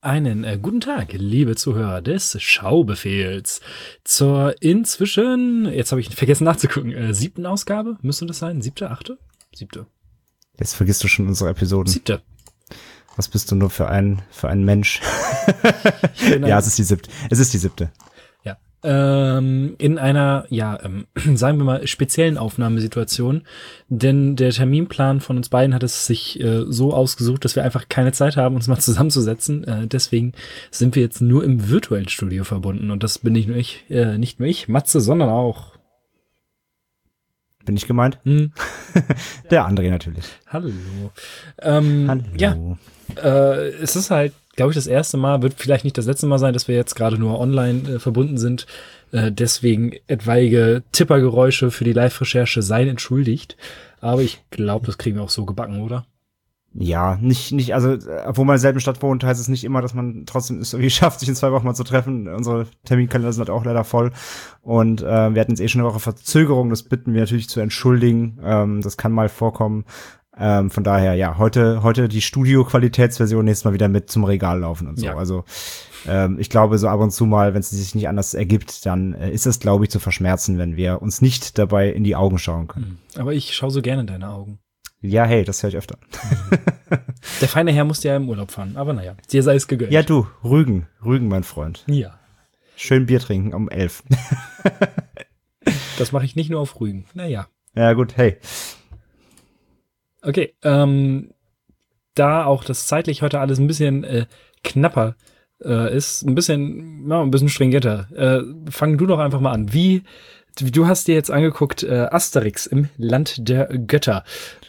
Einen guten Tag, liebe Zuhörer des Schaubefehls. Zur inzwischen, jetzt habe ich vergessen nachzugucken, 7. Ausgabe, müsste das sein? 7., 8.? 7. Jetzt vergisst du schon unsere Episoden. 7. Was bist du nur für ein Mensch? Ja, es ist die 7. Es ist die 7. Ja. In einer, sagen wir mal, speziellen Aufnahmesituation, denn der Terminplan von uns beiden hat es sich so ausgesucht, dass wir einfach keine Zeit haben, uns mal zusammenzusetzen. Deswegen sind wir jetzt nur im virtuellen Studio verbunden und das bin nicht nur ich, Matze, sondern auch. Bin ich gemeint? Der André natürlich. Hallo. Hallo. Ja, es ist halt, glaube ich, das erste Mal, wird vielleicht nicht das letzte Mal sein, dass wir jetzt gerade nur online verbunden sind. Deswegen etwaige Tippergeräusche für die Live-Recherche seien entschuldigt. Aber ich glaube, das kriegen wir auch so gebacken, oder? Ja, nicht, also, obwohl man in derselben Stadt wohnt, heißt es nicht immer, dass man trotzdem es irgendwie schafft, sich in 2 Wochen mal zu treffen. Unsere Terminkalender sind halt auch leider voll. Und wir hatten jetzt schon eine Woche Verzögerung, das bitten wir natürlich zu entschuldigen. Das kann mal vorkommen. Von daher, ja, heute die Studio-Qualitätsversion, nächstes Mal wieder mit zum Regal laufen und so. Ja. Also ich glaube, so ab und zu mal, wenn es sich nicht anders ergibt, dann ist es, glaube ich, zu verschmerzen, wenn wir uns nicht dabei in die Augen schauen können. Aber ich schaue so gerne in deine Augen. Ja, hey, das höre ich öfter. Der feine Herr musste ja im Urlaub fahren, aber naja, dir sei es gegönnt. Ja, du, Rügen, mein Freund. Ja. Schön Bier trinken um 11. Das mache ich nicht nur auf Rügen. Naja. Ja, gut, hey. Okay, da auch das zeitlich heute alles ein bisschen knapper ist, ein bisschen stringenter, fang du doch einfach mal an. Du hast dir jetzt angeguckt, Asterix im Land der Götter.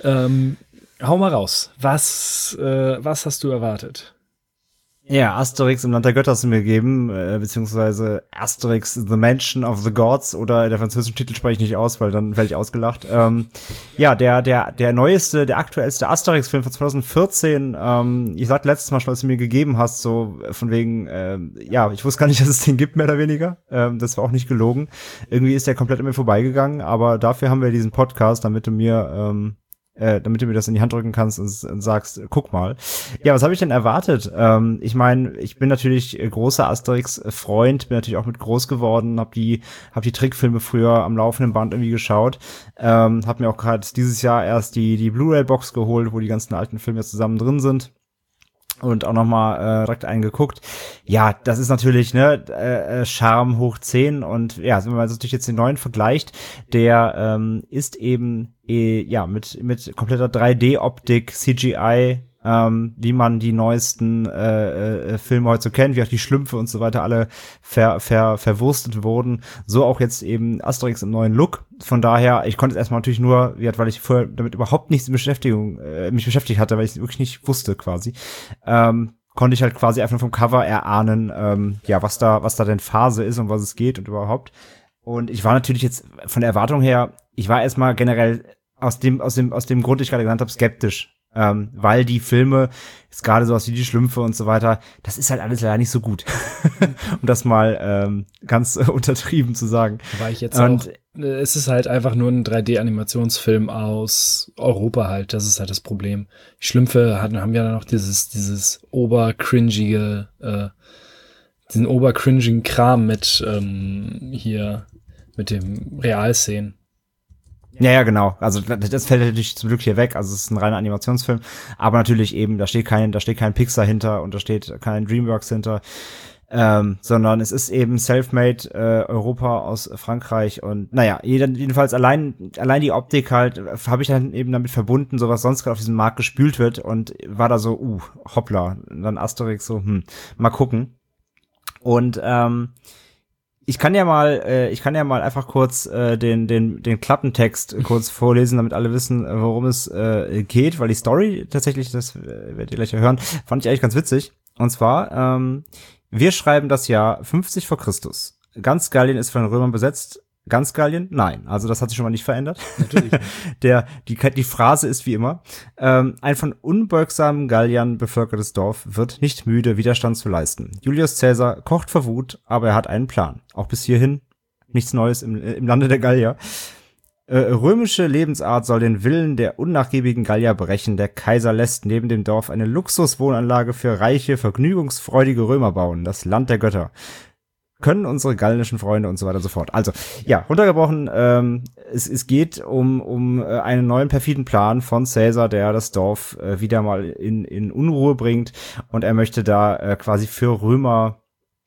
Hau mal raus. Was hast du erwartet? Ja, Asterix im Land der Götter hast du mir gegeben, beziehungsweise Asterix The Mansion of the Gods, oder der französische Titel spreche ich nicht aus, weil dann werde ich ausgelacht. Ja, der neueste, der aktuellste Asterix-Film von 2014, ich sagte letztes Mal schon, als du mir gegeben hast, so von wegen, ja, ich wusste gar nicht, dass es den gibt, mehr oder weniger. Das war auch nicht gelogen. Irgendwie ist der komplett an mir vorbeigegangen, aber dafür haben wir diesen Podcast, damit du mir das in die Hand drücken kannst und sagst, guck mal. Ja, was habe ich denn erwartet? Ich meine, ich bin natürlich großer Asterix-Freund, bin natürlich auch mit groß geworden, hab die Trickfilme früher am laufenden Band irgendwie geschaut, hab mir auch gerade dieses Jahr erst die Blu-ray-Box geholt, wo die ganzen alten Filme jetzt zusammen drin sind. Und auch nochmal direkt eingeguckt. Ja, das ist natürlich Charme hoch 10. Und ja, wenn man natürlich jetzt den neuen vergleicht, der ist eben mit kompletter 3D-Optik, CGI, wie man die neuesten Filme heute so kennt, wie auch die Schlümpfe und so weiter alle verwurstet wurden. So auch jetzt eben Asterix im neuen Look. Von daher, ich konnte es erstmal natürlich nur, weil ich vorher damit überhaupt nichts mich beschäftigt hatte, weil ich es wirklich nicht wusste quasi, konnte ich halt quasi einfach vom Cover erahnen, was da denn Phase ist und was es geht und überhaupt. Und ich war natürlich jetzt von der Erwartung her, ich war erstmal generell aus dem Grund, den ich gerade genannt habe, skeptisch. Weil die Filme, jetzt gerade sowas wie die Schlümpfe und so weiter, das ist halt alles leider nicht so gut. Um das mal ganz untertrieben zu sagen. War ich jetzt auch. Es ist halt einfach nur ein 3D-Animationsfilm aus Europa halt, das ist halt das Problem. Die Schlümpfe haben ja noch diesen obercringigen Kram mit mit dem Realszenen. Ja, genau. Also das fällt natürlich zum Glück hier weg. Also es ist ein reiner Animationsfilm, aber natürlich eben, da steht kein Pixar hinter und da steht kein DreamWorks hinter, sondern es ist eben Selfmade Europa aus Frankreich und naja, jedenfalls allein die Optik halt habe ich dann eben damit verbunden, so was sonst gerade auf diesem Markt gespült wird und war da so, hoppla, und dann Asterix so, mal gucken. Und ich kann ja mal einfach kurz den Klappentext kurz vorlesen, damit alle wissen, worum es geht, weil die Story tatsächlich, das werdet ihr gleich hören, fand ich eigentlich ganz witzig. Und zwar, wir schreiben das Jahr 50 vor Christus. Ganz Gallien ist von den Römern besetzt. Ganz Gallien? Nein. Also das hat sich schon mal nicht verändert. Natürlich. Die Phrase ist wie immer. Ein von unbeugsamen Galliern bevölkertes Dorf wird nicht müde, Widerstand zu leisten. Julius Caesar kocht vor Wut, aber er hat einen Plan. Auch bis hierhin nichts Neues im Lande der Gallier. römische Lebensart soll den Willen der unnachgiebigen Gallier brechen. Der Kaiser lässt neben dem Dorf eine Luxuswohnanlage für reiche, vergnügungsfreudige Römer bauen. Das Land der Götter. Können unsere gallischen Freunde und so weiter und so fort. Also, ja, runtergebrochen, es geht um einen neuen perfiden Plan von Caesar, der das Dorf wieder mal in Unruhe bringt. Und er möchte da quasi für Römer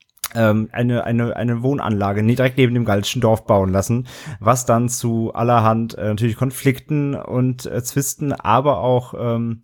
eine Wohnanlage direkt neben dem gallischen Dorf bauen lassen, was dann zu allerhand natürlich Konflikten und Zwisten, aber auch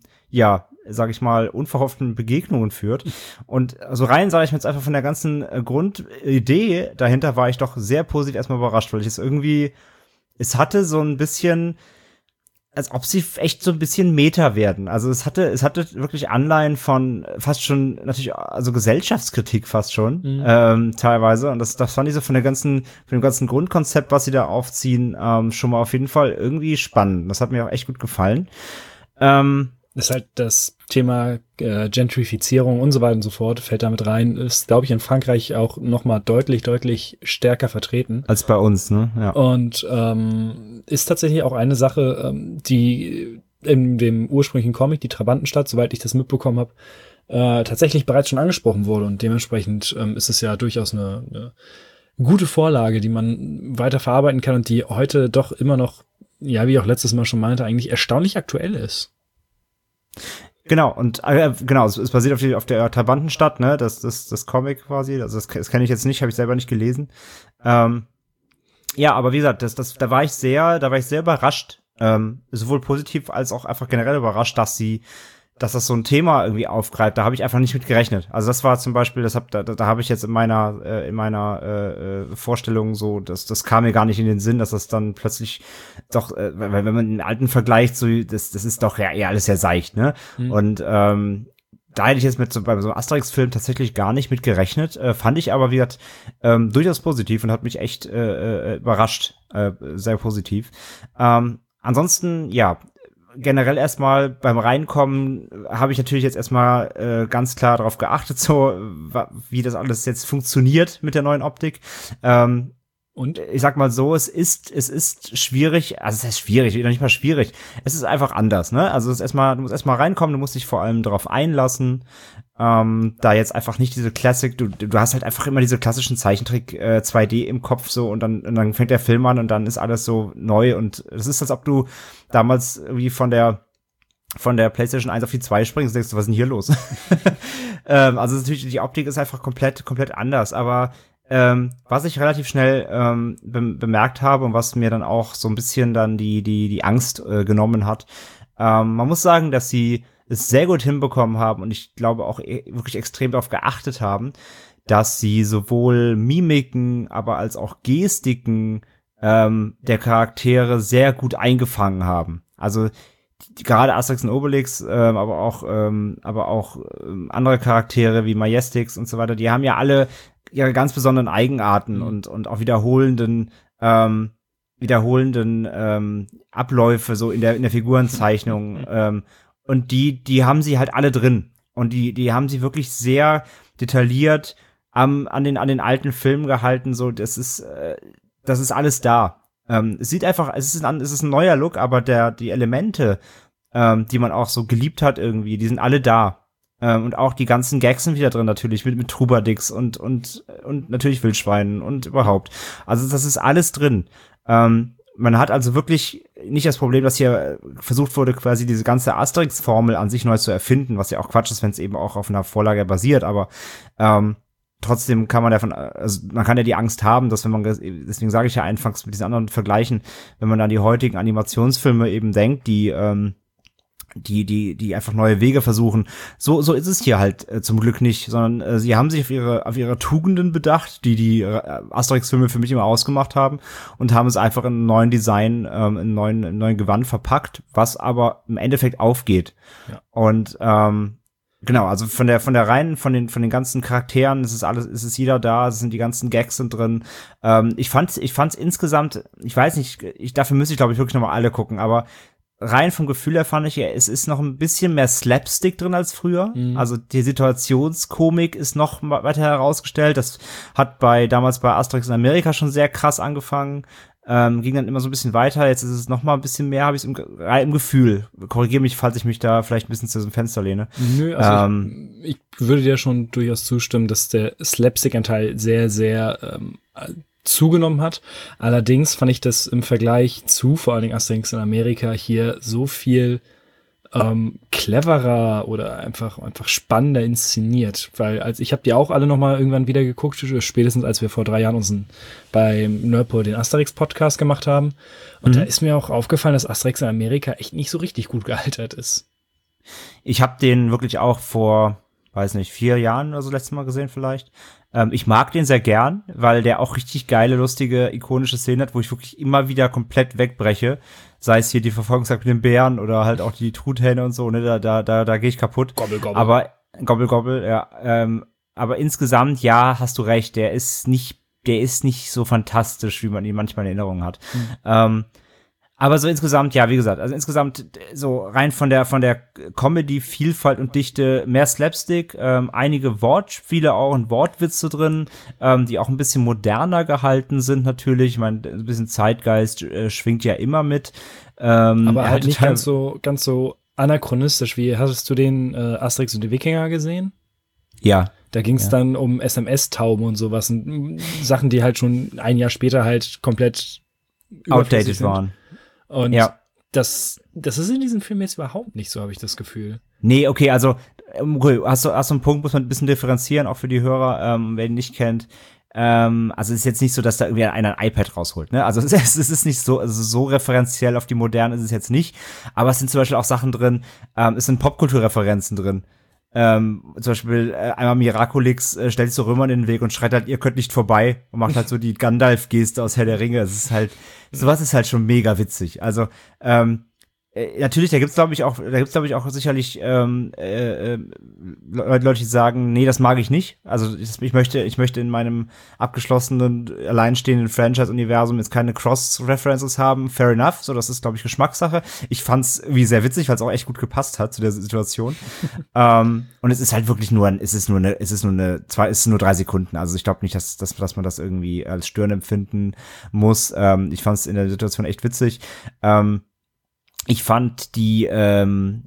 sag ich mal, unverhofften Begegnungen führt. Und so rein, sage ich mir jetzt einfach von der ganzen Grundidee dahinter, war ich doch sehr positiv erstmal überrascht, weil ich es hatte so ein bisschen, als ob sie echt so ein bisschen Meta werden. Also es hatte wirklich Anleihen von fast schon, natürlich, also Gesellschaftskritik fast schon, teilweise. Und das fand ich so von dem ganzen Grundkonzept, was sie da aufziehen, schon mal auf jeden Fall irgendwie spannend. Das hat mir auch echt gut gefallen. Das ist halt das Thema Gentrifizierung und so weiter und so fort, fällt damit rein, ist, glaube ich, in Frankreich auch noch mal deutlich stärker vertreten. Als bei uns, ne? Ja. Und ist tatsächlich auch eine Sache, die in dem ursprünglichen Comic, die Trabantenstadt, soweit ich das mitbekommen habe, tatsächlich bereits schon angesprochen wurde. Und dementsprechend ist es ja durchaus eine gute Vorlage, die man weiter verarbeiten kann und die heute doch immer noch, ja, wie ich auch letztes Mal schon meinte, eigentlich erstaunlich aktuell ist. Genau, und es basiert auf der Trabantenstadt, ne, das Comic quasi, also das kenne ich jetzt nicht, habe ich selber nicht gelesen. Ja, aber wie gesagt, da war ich sehr überrascht, sowohl positiv als auch einfach generell überrascht, dass das so ein Thema irgendwie aufgreift. Da habe ich einfach nicht mit gerechnet. Also das war zum Beispiel, da habe ich jetzt in meiner Vorstellung so, das kam mir gar nicht in den Sinn, dass das dann plötzlich doch, weil wenn man den alten vergleicht, so das ist doch ja eher alles sehr seicht, ne? Und da hätte ich jetzt bei so einem Asterix-Film tatsächlich gar nicht mit gerechnet, fand ich aber, wie gesagt, durchaus positiv und hat mich echt überrascht, sehr positiv. Ansonsten, ja, generell erstmal beim Reinkommen habe ich natürlich jetzt erstmal ganz klar darauf geachtet, so wie das alles jetzt funktioniert mit der neuen Optik. Und ich sag mal so, es ist schwierig, also es ist schwierig, noch nicht mal schwierig. Es ist einfach anders, ne? Also du musst erstmal reinkommen, du musst dich vor allem darauf einlassen. Da jetzt einfach nicht diese Classic, du hast halt einfach immer diese klassischen Zeichentrick 2D im Kopf so und dann fängt der Film an und dann ist alles so neu und es ist, als ob du damals irgendwie von der PlayStation 1 auf die 2 springst und denkst, was ist denn hier los? Also natürlich, die Optik ist einfach komplett anders, aber was ich relativ schnell bemerkt habe und was mir dann auch so ein bisschen dann die Angst genommen hat, man muss sagen, dass sie es sehr gut hinbekommen haben und ich glaube auch wirklich extrem darauf geachtet haben, dass sie sowohl Mimiken, aber als auch Gestiken der Charaktere sehr gut eingefangen haben. Also gerade Asterix und Obelix, aber auch andere Charaktere wie Majestix und so weiter, die haben ja alle ihre ganz besonderen Eigenarten und auch wiederholenden Abläufe so in der Figurenzeichnung. Und die haben sie halt alle drin. Und die haben sie wirklich sehr detailliert an den alten Filmen gehalten. So, das ist alles da. Es sieht einfach, es ist ein neuer Look, aber die Elemente, die man auch so geliebt hat irgendwie, die sind alle da. Und auch die ganzen Gags sind wieder drin natürlich, mit Trubadix und natürlich Wildschweinen und überhaupt. Also das ist alles drin. Man hat also wirklich nicht das Problem, dass hier versucht wurde, quasi diese ganze Asterix-Formel an sich neu zu erfinden, was ja auch Quatsch ist, wenn es eben auch auf einer Vorlage basiert, aber trotzdem kann man man kann ja die Angst haben, dass deswegen sage ich ja anfangs mit diesen anderen Vergleichen, wenn man an die heutigen Animationsfilme eben denkt, die einfach neue Wege versuchen. So ist es hier halt zum Glück nicht, sondern sie haben sich auf ihre Tugenden bedacht, die Asterix-Filme für mich immer ausgemacht haben und haben es einfach in einem neuen Design, in einem neuen Gewand verpackt, was aber im Endeffekt aufgeht. Ja. Und genau, also von den ganzen Charakteren ist es jeder da, es sind die ganzen Gags sind drin. Ich fand's insgesamt, ich weiß nicht, dafür müsste ich glaube ich wirklich nochmal alle gucken, aber rein vom Gefühl her fand ich, es ist noch ein bisschen mehr Slapstick drin als früher. Also die Situationskomik ist noch weiter herausgestellt. Das hat damals bei Asterix in Amerika schon sehr krass angefangen. ging dann immer so ein bisschen weiter, jetzt ist es noch mal ein bisschen mehr, habe ich im Gefühl. Korrigiere mich, falls ich mich da vielleicht ein bisschen zu diesem Fenster lehne. Nö, also ich würde dir schon durchaus zustimmen, dass der Slapstick-Anteil sehr, sehr zugenommen hat. Allerdings fand ich das im Vergleich zu vor allen Dingen Asterix in Amerika hier so viel cleverer oder einfach spannender inszeniert, weil ich habe die auch alle noch mal irgendwann wieder geguckt, spätestens als wir vor 3 Jahren uns beim Nerdpol den Asterix-Podcast gemacht haben, und da ist mir auch aufgefallen, dass Asterix in Amerika echt nicht so richtig gut gealtert ist. Ich habe den wirklich auch vor, weiß nicht, 4 Jahren oder so letztes Mal gesehen vielleicht. Ich mag den sehr gern, weil der auch richtig geile, lustige, ikonische Szenen hat, wo ich wirklich immer wieder komplett wegbreche. Sei es hier die Verfolgungsjagd mit den Bären oder halt auch die Truthähne und so, ne, da gehe ich kaputt. Gobbel, gobbel. Aber, gobbel, ja. Aber insgesamt, ja, hast du recht, der ist nicht so fantastisch, wie man ihn manchmal in Erinnerung hat. Aber so insgesamt, ja, wie gesagt, also insgesamt so rein von der Comedy-Vielfalt und Dichte mehr Slapstick, einige Wortspiele auch und Wortwitze drin, die auch ein bisschen moderner gehalten sind natürlich. Ich meine, ein bisschen Zeitgeist schwingt ja immer mit. Aber halt nicht ganz so anachronistisch. Wie hattest du den Asterix und die Wikinger gesehen? Ja. Da ging es dann um SMS-Tauben und sowas. Und Sachen, die halt schon ein Jahr später halt komplett outdated waren. Und das ist in diesem Film jetzt überhaupt nicht so, habe ich das Gefühl. Nee, okay, also hast du einen Punkt, muss man ein bisschen differenzieren, auch für die Hörer, wer ihn nicht kennt. Also es ist jetzt nicht so, dass da irgendwie einer ein iPad rausholt, ne? Also es ist nicht so, also so referenziell auf die Moderne ist es jetzt nicht. Aber es sind zum Beispiel auch Sachen drin, es sind Popkulturreferenzen drin. Zum Beispiel einmal Miraculix stellt sich so Römern in den Weg und schreit halt, ihr könnt nicht vorbei, und macht halt so die Gandalf-Geste aus Herr der Ringe. Es ist halt, sowas ist halt schon mega witzig. Also, natürlich, da gibt's glaube ich auch sicherlich Leute, die sagen, nee, das mag ich nicht. Also ich möchte in meinem abgeschlossenen, alleinstehenden Franchise-Universum jetzt keine Cross-References haben. Fair enough, so, das ist glaube ich Geschmackssache. Ich fand's irgendwie sehr witzig, weil es auch echt gut gepasst hat zu der Situation. Und es ist halt wirklich nur 3 Sekunden. Also ich glaube nicht, dass man das irgendwie als störend empfinden muss. Ich fand's in der Situation echt witzig. Ich fand die, ja,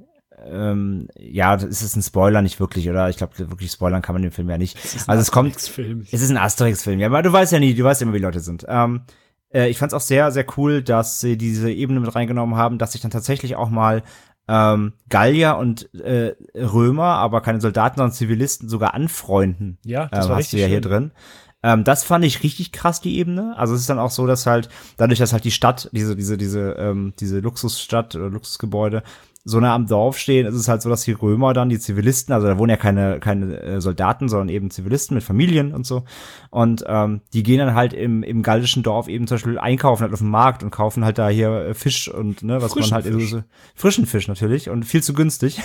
das ist ein Spoiler nicht wirklich, oder? Ich glaube, wirklich spoilern kann man den Film ja nicht. Also es ist ein Asterix-Film, ja, aber du weißt ja immer, wie Leute sind. Ich fand's auch sehr, sehr cool, dass sie diese Ebene mit reingenommen haben, dass sich dann tatsächlich auch mal Gallier und Römer, aber keine Soldaten, sondern Zivilisten sogar anfreunden. Ja, das war richtig schön. Hier drin. Das fand ich richtig krass, die Ebene. Also es ist dann auch so, dass halt, dadurch, dass halt die Stadt, diese Luxusstadt oder Luxusgebäude so nah am Dorf stehen, ist es halt so, dass die Römer dann, die Zivilisten, also da wohnen ja keine Soldaten, sondern eben Zivilisten mit Familien und so. Und die gehen dann halt im gallischen Dorf eben zum Beispiel einkaufen halt auf dem Markt und kaufen halt da hier Fisch und, ne, was frischen man halt so, frischen Fisch natürlich und viel zu günstig.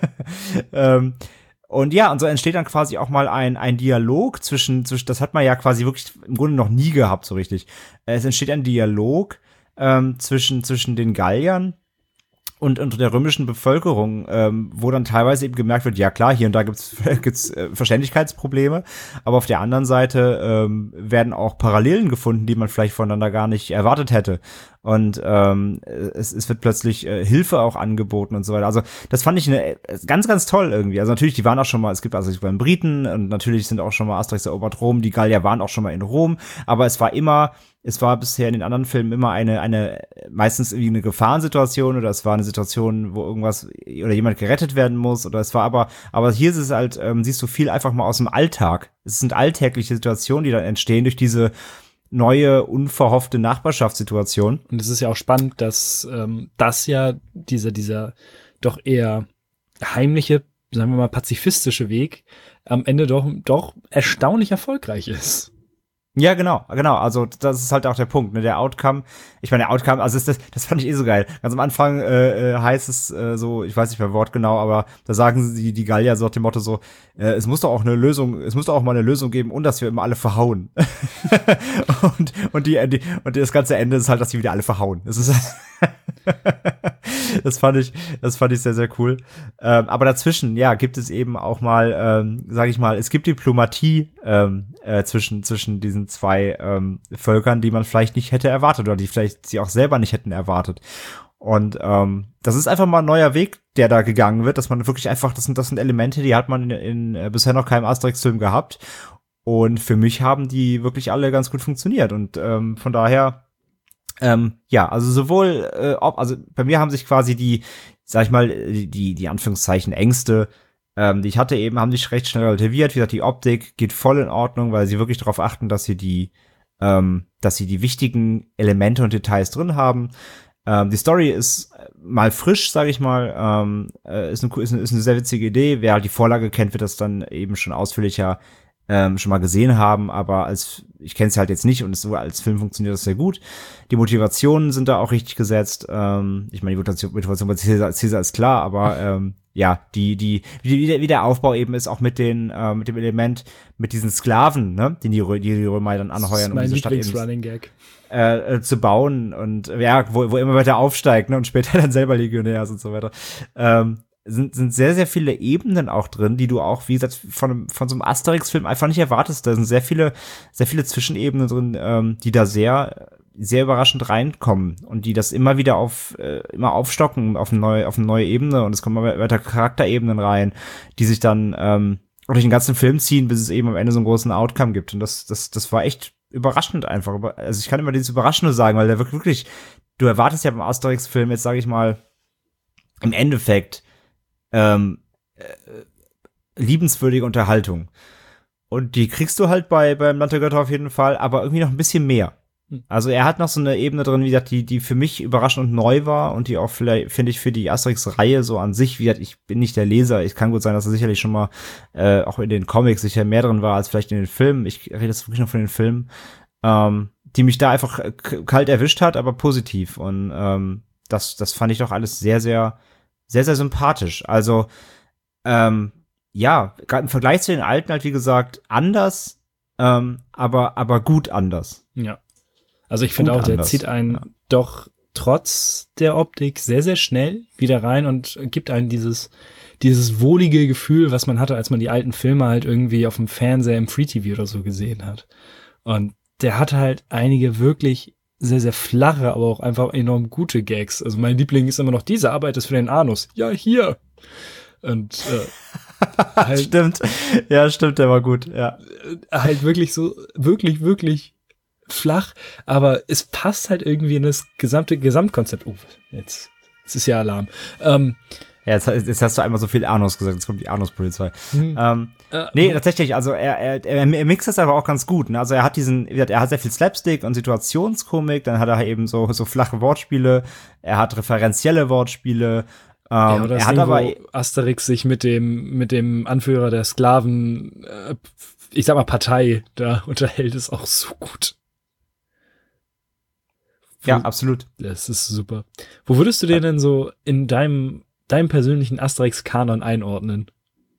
Und ja, und so entsteht dann quasi auch mal ein Dialog zwischen, das hat man ja quasi wirklich im Grunde noch nie gehabt, so richtig. Es entsteht ein Dialog zwischen den Galliern und der römischen Bevölkerung, wo dann teilweise eben gemerkt wird, ja klar, hier und da gibt's Verständlichkeitsprobleme, aber auf der anderen Seite werden auch Parallelen gefunden, die man vielleicht voneinander gar nicht erwartet hätte. Und es wird plötzlich Hilfe auch angeboten und so weiter. Also das fand ich ganz, ganz toll irgendwie. Also natürlich, die waren auch schon mal, es gibt beim Briten und natürlich sind auch schon mal Asterix erobert Rom, die Gallier waren auch schon mal in Rom, aber es war bisher in den anderen Filmen immer eine meistens irgendwie eine Gefahrensituation, oder es war eine Situation, wo irgendwas oder jemand gerettet werden muss, oder es war aber hier ist es halt, siehst du viel einfach mal aus dem Alltag. Es sind alltägliche Situationen, die dann entstehen durch diese neue, unverhoffte Nachbarschaftssituation. Und es ist ja auch spannend, dass das ja dieser doch eher heimliche, sagen wir mal pazifistische Weg am Ende doch erstaunlich erfolgreich ist. Ja, genau. Also das ist halt auch der Punkt, ne? Der Outcome, also das fand ich so geil. Ganz am Anfang heißt es so, ich weiß nicht mehr Wort genau, aber da sagen sie die Gallier so nach dem Motto so, es muss doch auch mal eine Lösung geben, und dass wir immer alle verhauen. und das ganze Ende ist halt, dass die wieder alle verhauen. Es ist Das fand ich sehr, sehr cool. Aber dazwischen, ja, gibt es eben auch mal, sag ich mal, es gibt Diplomatie zwischen diesen zwei Völkern, die man vielleicht nicht hätte erwartet oder die vielleicht sie auch selber nicht hätten erwartet. Und das ist einfach mal ein neuer Weg, der da gegangen wird, dass man wirklich einfach, das sind Elemente, die hat man in bisher noch keinem Asterix-Film gehabt. Und für mich haben die wirklich alle ganz gut funktioniert. Und von daher ja, also sowohl, also bei mir haben sich quasi die, sag ich mal, die Anführungszeichen Ängste, die ich hatte eben, haben sich recht schnell relativiert. Wie gesagt, die Optik geht voll in Ordnung, weil sie wirklich darauf achten, dass sie die wichtigen Elemente und Details drin haben. Die Story ist mal frisch, sage ich mal, ist eine sehr witzige Idee. Wer halt die Vorlage kennt, wird das dann eben schon ausführlicher schon mal gesehen haben, aber ich kenne es halt jetzt nicht und so als Film funktioniert das sehr gut. Die Motivationen sind da auch richtig gesetzt. Ich meine, die Motivation bei Caesar ist klar, aber ja, wie der Aufbau eben ist, auch mit dem Element, mit diesen Sklaven, ne, die Römer dann anheuern, um diese Stadt eben zu bauen und ja, wo immer weiter aufsteigt, ne, und später dann selber Legionär ist und so weiter. Sind sehr, sehr viele Ebenen auch drin, die du auch, wie gesagt, von so einem Asterix-Film einfach nicht erwartest. Da sind sehr viele Zwischenebenen drin, die da sehr, sehr überraschend reinkommen und die das immer wieder immer aufstocken auf eine neue Ebene und es kommen immer weiter Charakterebenen rein, die sich dann durch den ganzen Film ziehen, bis es eben am Ende so einen großen Outcome gibt. Und das war echt überraschend einfach. Also ich kann immer dieses Überraschende sagen, weil der wirklich, du erwartest ja beim Asterix-Film jetzt, sage ich mal, im Endeffekt liebenswürdige Unterhaltung. Und die kriegst du halt beim Land der Götter auf jeden Fall, aber irgendwie noch ein bisschen mehr. Also er hat noch so eine Ebene drin, wie gesagt, die für mich überraschend und neu war und die auch vielleicht, finde ich, für die Asterix-Reihe so an sich, wie gesagt, ich bin nicht der Leser, es kann gut sein, dass er sicherlich schon mal auch in den Comics sicher mehr drin war als vielleicht in den Filmen. Ich rede jetzt wirklich nur von den Filmen, die mich da einfach kalt erwischt hat, aber positiv. Und das fand ich doch alles sehr, sehr, sehr, sehr sympathisch. Also, ja, gerade im Vergleich zu den alten halt, wie gesagt, anders, aber gut anders. Ja. Also ich finde auch, der zieht einen doch trotz der Optik sehr, sehr schnell wieder rein und gibt einem dieses wohlige Gefühl, was man hatte, als man die alten Filme halt irgendwie auf dem Fernseher im Free TV oder so gesehen hat. Und der hatte halt einige wirklich sehr, sehr flache, aber auch einfach enorm gute Gags. Also mein Liebling ist immer noch diese Arbeit ist für den Anus. Ja, hier. Und halt, stimmt. Ja, stimmt, der war gut, ja. Halt wirklich so, wirklich, wirklich flach, aber es passt halt irgendwie in das Gesamtkonzept. Oh, jetzt ist ja Alarm. Ja, jetzt hast du einmal so viel Anus gesagt, jetzt kommt die Anus-Polizei. Nee, tatsächlich, also er mixt das aber auch ganz gut. Ne? Also er hat sehr viel Slapstick und Situationskomik, dann hat er eben so flache Wortspiele, er hat referenzielle Wortspiele. Er hat aber Asterix sich mit dem Anführer der Sklaven, ich sag mal Partei, da unterhält es auch so gut. Ja, absolut. Das ist super. Wo würdest du den denn so in deinem persönlichen Asterix-Kanon einordnen?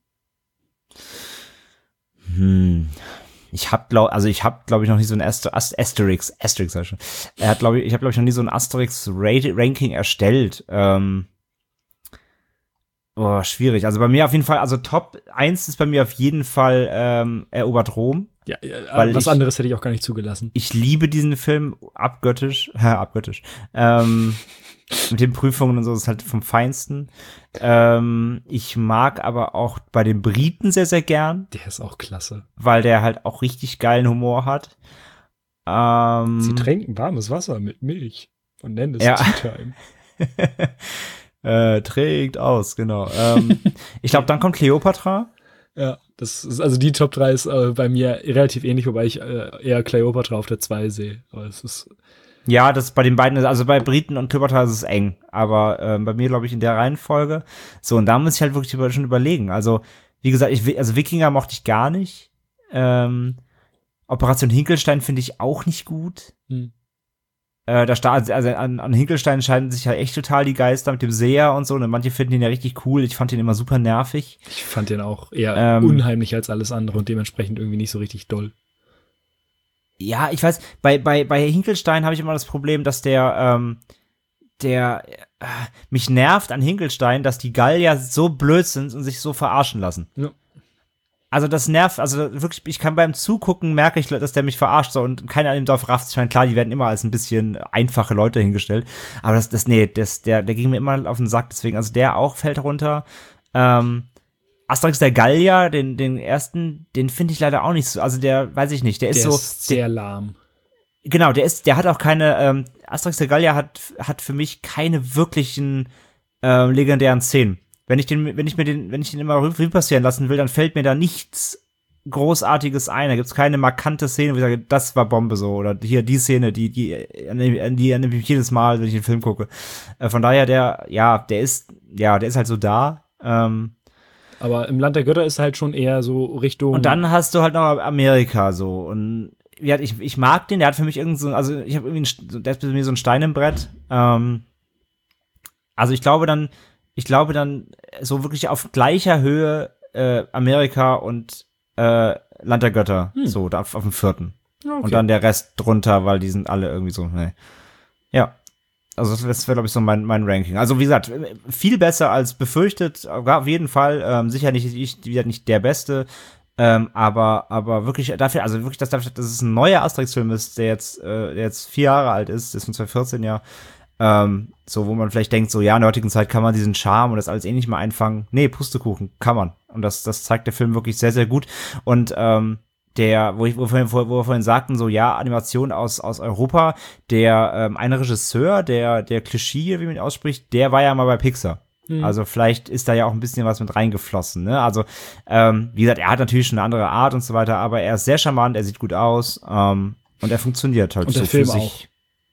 Ich habe glaube ich noch nie so ein Asterix sag ich schon. Ich habe glaube ich noch nie so ein Asterix Ranking erstellt. Schwierig. Also bei mir auf jeden Fall, also Top 1 ist bei mir auf jeden Fall Erobert Rom. Ja, was anderes hätte ich auch gar nicht zugelassen. Ich liebe diesen Film abgöttisch. Mit den Prüfungen und so, das ist halt vom Feinsten. Ich mag aber auch bei den Briten sehr, sehr gern. Der ist auch klasse. Weil der halt auch richtig geilen Humor hat. Sie trinken warmes Wasser mit Milch und nennen es Tea Time. Trägt aus, genau. Ich glaube, dann kommt Kleopatra. Ja, das ist, also die Top 3 ist bei mir relativ ähnlich, wobei ich eher Kleopatra auf der 2 sehe. Aber es ist ja, das bei den beiden, also bei Briten und Kleopatra ist es eng, aber bei mir glaube ich in der Reihenfolge. So, und da muss ich halt wirklich schon überlegen. Also, wie gesagt, Wikinger mochte ich gar nicht. Operation Hinkelstein finde ich auch nicht gut. An Hinkelstein scheiden sich ja echt total die Geister mit dem Seher und so. Und manche finden ihn ja richtig cool. Ich fand ihn immer super nervig. Ich fand den auch eher unheimlich als alles andere und dementsprechend irgendwie nicht so richtig doll. Ja, ich weiß, bei Hinkelstein habe ich immer das Problem, dass der mich nervt an Hinkelstein, dass die Gallier so blöd sind und sich so verarschen lassen. Ja. Also das nervt, also wirklich, ich kann beim Zugucken merke ich, dass der mich verarscht so und keiner im Dorf rafft. Ich meine, klar, die werden immer als ein bisschen einfache Leute hingestellt, aber der ging mir immer auf den Sack, deswegen, also der auch fällt runter. Asterix der Gallier, den ersten, den finde ich leider auch nicht so, also der, weiß ich nicht, der ist sehr lahm. Genau, der hat auch keine, Asterix der Gallier hat für mich keine wirklichen legendären Szenen. Wenn ich den immer Revue passieren lassen will, dann fällt mir da nichts Großartiges ein. Da gibt's keine markante Szene, wo ich sage, das war Bombe so. Oder hier die Szene, an die erinnere ich jedes Mal, wenn ich den Film gucke. Von daher, der ist halt so da. Aber im Land der Götter ist halt schon eher so Richtung. Und dann hast du halt noch Amerika so. Und ja, ich mag den, der hat für mich der ist bei mir so ein Stein im Brett. Also ich glaube dann so wirklich auf gleicher Höhe Amerika und Land der Götter, so da auf dem 4. Okay. Und dann der Rest drunter, weil die sind alle irgendwie so, ne. Ja. Also das wäre, glaube ich, so mein Ranking. Also wie gesagt, viel besser als befürchtet, auf jeden Fall. Sicher nicht der Beste, aber wirklich dafür, also wirklich, dass es ein neuer Asterix-Film ist, der jetzt 4 Jahre alt ist, der ist von 2014 ja. So, wo man vielleicht denkt, so, ja, in der heutigen Zeit kann man diesen Charme und das alles nicht mehr einfangen. Nee, Pustekuchen, kann man. Und das zeigt der Film wirklich sehr, sehr gut. Und wo wir vorhin sagten, so, ja, Animation aus Europa, der eine Regisseur, der Clichy, wie man ihn ausspricht, der war ja mal bei Pixar. Also vielleicht ist da ja auch ein bisschen was mit reingeflossen, ne? Also, wie gesagt, er hat natürlich schon eine andere Art und so weiter, aber er ist sehr charmant, er sieht gut aus, und er funktioniert halt und so der Film für sich. Auch.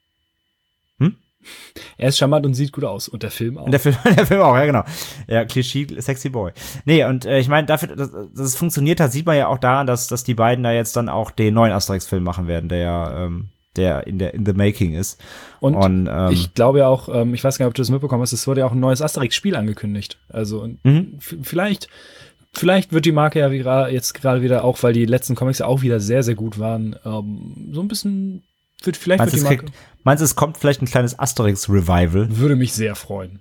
Er ist charmant und sieht gut aus. Und der Film auch. Und der Film auch, ja, genau. Ja, Klischee, sexy boy. Nee, und ich meine, dafür, dass es funktioniert hat, sieht man ja auch daran, dass die beiden da jetzt dann auch den neuen Asterix-Film machen werden, der in the making ist. Und ich glaube ja auch, ich weiß gar nicht, ob du das mitbekommen hast, es wurde ja auch ein neues Asterix-Spiel angekündigt. Also vielleicht wird die Marke ja jetzt gerade wieder, auch weil die letzten Comics ja auch wieder sehr, sehr gut waren, so ein bisschen Meinst du, es kommt vielleicht ein kleines Asterix-Revival? Würde mich sehr freuen.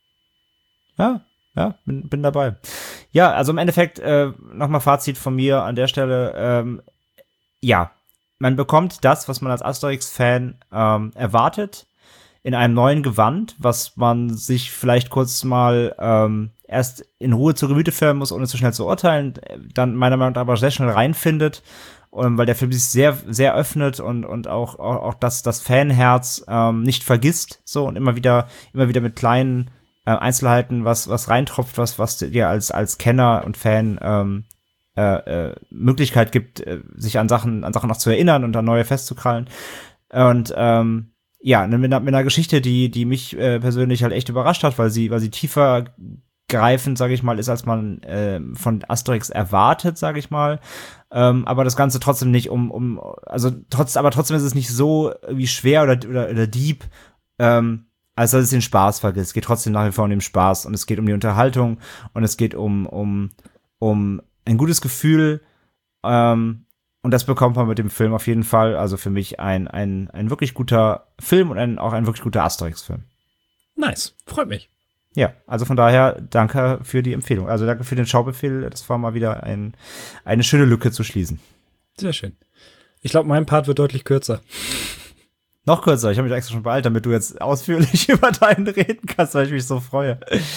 Ja, bin dabei. Ja, also im Endeffekt nochmal Fazit von mir an der Stelle. Ja, man bekommt das, was man als Asterix-Fan erwartet, in einem neuen Gewand, was man sich vielleicht kurz mal erst in Ruhe zu Gemüte führen muss, ohne zu schnell zu urteilen, dann meiner Meinung nach aber sehr schnell reinfindet. Weil der Film sich sehr, sehr öffnet und auch das Fanherz nicht vergisst, so, und immer wieder mit kleinen Einzelheiten was reintropft, was dir als Kenner und Fan Möglichkeit gibt, sich an Sachen noch zu erinnern und an neue festzukrallen. Und mit einer Geschichte, die mich persönlich halt echt überrascht hat, weil sie tiefer greifend, sage ich mal, ist, als man von Asterix erwartet, sage ich mal. Aber das Ganze trotzdem nicht trotzdem ist es nicht so wie schwer oder deep, als dass es den Spaß vergisst. Es geht trotzdem nach wie vor um den Spaß und es geht um die Unterhaltung und es geht um ein gutes Gefühl, und das bekommt man mit dem Film auf jeden Fall. Also für mich ein wirklich guter Film und auch ein wirklich guter Asterix-Film. Nice, freut mich. Ja, also von daher danke für die Empfehlung. Also danke für den Schaubefehl. Das war mal wieder eine schöne Lücke zu schließen. Sehr schön. Ich glaube, mein Part wird deutlich kürzer. Noch kürzer. Ich habe mich extra schon beeilt, damit du jetzt ausführlich über deinen reden kannst, weil ich mich so freue.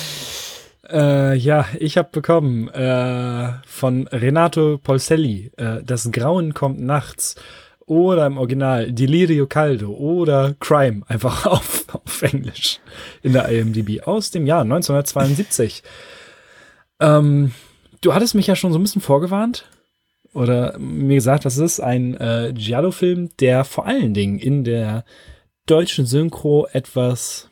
Ja, ich habe bekommen von Renato Polselli Das Grauen kommt nachts. Oder im Original Delirio Caldo oder Crime, einfach auf Englisch in der IMDb aus dem Jahr 1972. Du hattest mich ja schon so ein bisschen vorgewarnt oder mir gesagt, das ist ein Giallo-Film, der vor allen Dingen in der deutschen Synchro etwas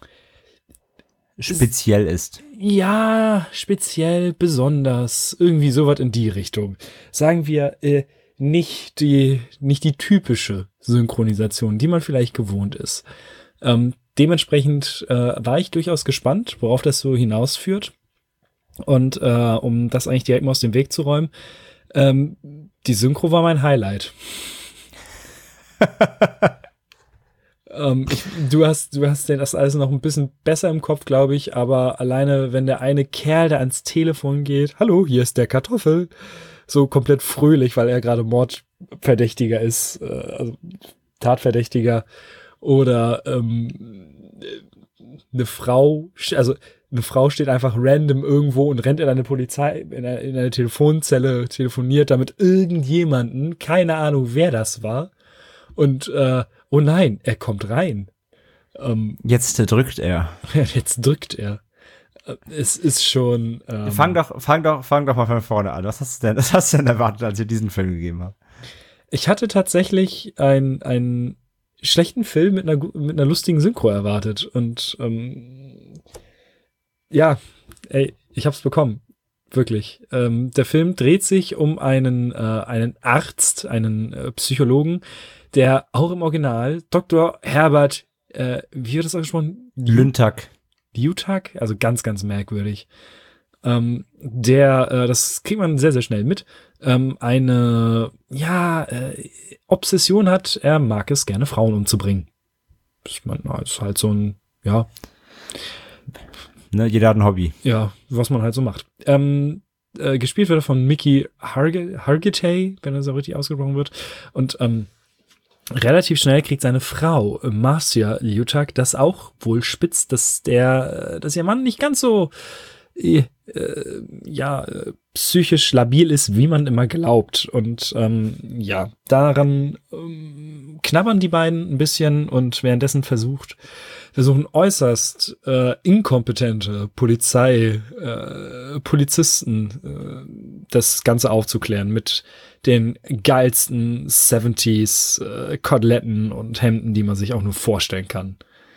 speziell ist. Ja, speziell, besonders, irgendwie sowas in die Richtung. Sagen wir, nicht die typische Synchronisation, die man vielleicht gewohnt ist. Dementsprechend war ich durchaus gespannt, worauf das so hinausführt. Und um das eigentlich direkt mal aus dem Weg zu räumen, die Synchro war mein Highlight. Du hast das alles noch ein bisschen besser im Kopf, glaube ich, aber alleine, wenn der eine Kerl da ans Telefon geht, hallo, hier ist der Kartoffel, so komplett fröhlich, weil er gerade Mordverdächtiger ist, also Tatverdächtiger, oder eine Frau steht einfach random irgendwo und rennt in eine Polizei, in eine Telefonzelle, telefoniert damit irgendjemanden, keine Ahnung, wer das war. Und, oh nein, er kommt rein. Jetzt drückt er. Jetzt drückt er. Es ist schon. Fang doch mal von vorne an. Was hast du denn erwartet, als ich diesen Film gegeben habe? Ich hatte tatsächlich einen schlechten Film mit einer lustigen Synchro erwartet. Und ja, ey, ich hab's bekommen. Wirklich. Der Film dreht sich um einen Arzt, einen Psychologen, der auch im Original Dr. Herbert, wie wird das ausgesprochen? Lüntak. Lütak, also ganz, ganz merkwürdig. Das kriegt man sehr, sehr schnell mit, eine Obsession hat, er mag es gerne, Frauen umzubringen. Das ist halt so ein, ja. Ne, jeder hat ein Hobby. Ja, was man halt so macht. Gespielt wird er von Mickey Hargitay, wenn er so richtig ausgesprochen wird. Und relativ schnell kriegt seine Frau, Marcia Lütak, das auch wohl spitz, dass ihr Mann nicht ganz so psychisch labil ist, wie man immer glaubt. Und daran knabbern die beiden ein bisschen und währenddessen versuchen äußerst inkompetente Polizisten das Ganze aufzuklären mit den geilsten 70s Koteletten und Hemden, die man sich auch nur vorstellen kann.